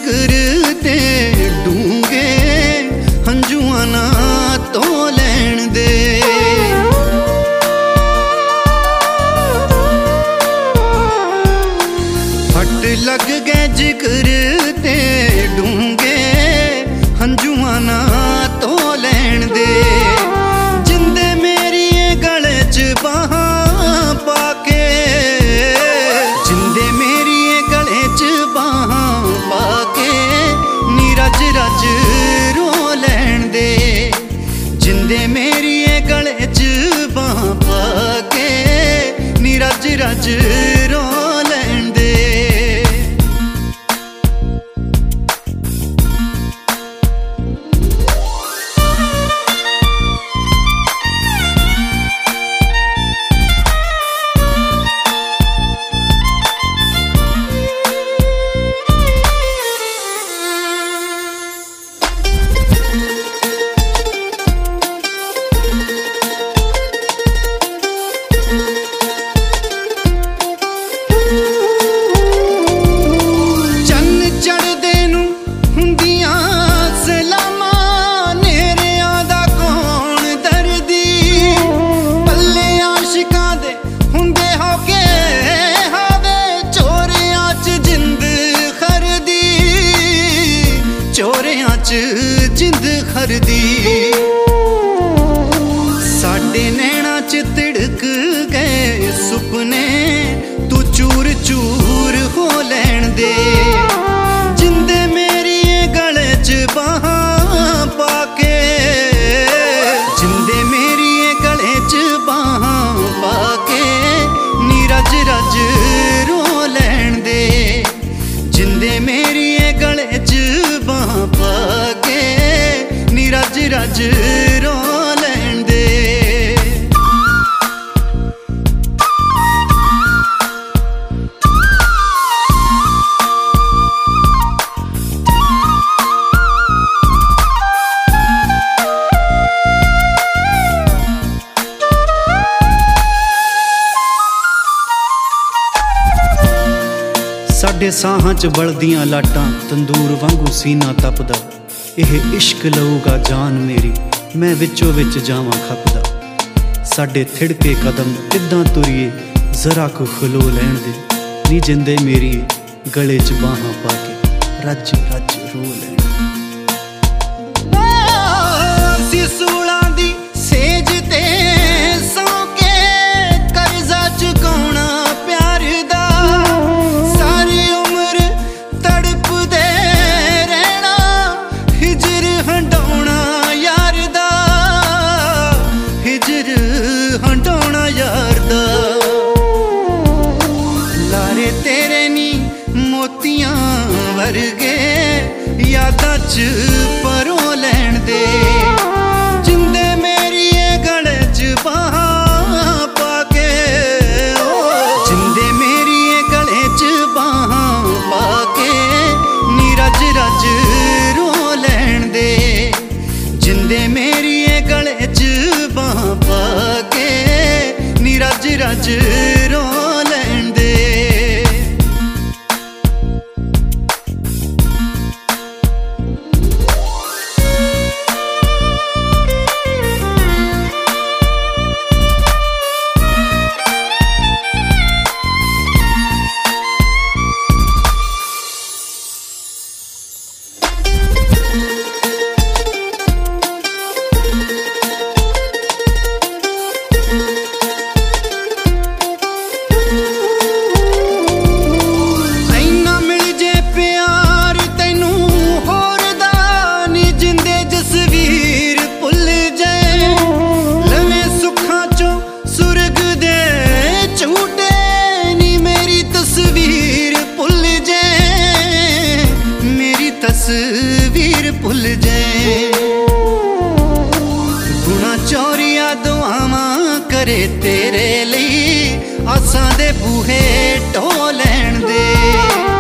जिक्र ते डूंगे हंजुआं ना तो लैण दे। फट लग गए जिक्र ते डूंगे हंजुआं ना तो लैण दे। जिंदे मेरी गले च बाहां पाके, जिंदे मेरी गले च बाहां पाके नी रज रज रो लैण दे। जिंदे मेरी गले च बाहां पाके नी रज रज रो लैण दे। जिंद खरदी साडे नैना च तिड़क गए सुपने, तू चूर चूर हो लैण दे। जिंदे मेरी गले च बाहां पाके, जिंदे मेरी गले च बाहां पाके नी रज रज रो लैण दे। जिंदे मेरी गले च बाहां पाके नी रज रज रो लैण दे। साडे साहां च बलदियां लाटां तंदूर वांगू सीना तपदा। एह इश्क लऊगा जान मेरी, मैं विचों विच जावां खपदा। साडे थिड़के कदम किद्दां तुरीए जरा को खलो लैण दे। नी जिंदे मेरी गले च बाहां पाके रज रज रो लैण दे। सूलां दी सेज ते सौ के कर्जा चुकाउणा प्यार दा। सारी उम्र तड़प दे रहना हिजर हंडौना यार दा। हिजर हंडौना यार दा। लारे तेरे नी मोतियां वर्गे यादां च परो लैण दे। जिंदे मेरी गले च बाहां पाके, जिंदे मेरी गले च बाहां पाके नी रज रज रो लैण दे। जिंदे मेरी गले च बाहां पाके नी रज रज रो लैण दे। तस्वीर भुल जाए। गुना चोरिया दुआवां करे तेरे लिए आसां दे बूहे ढो लैण दे।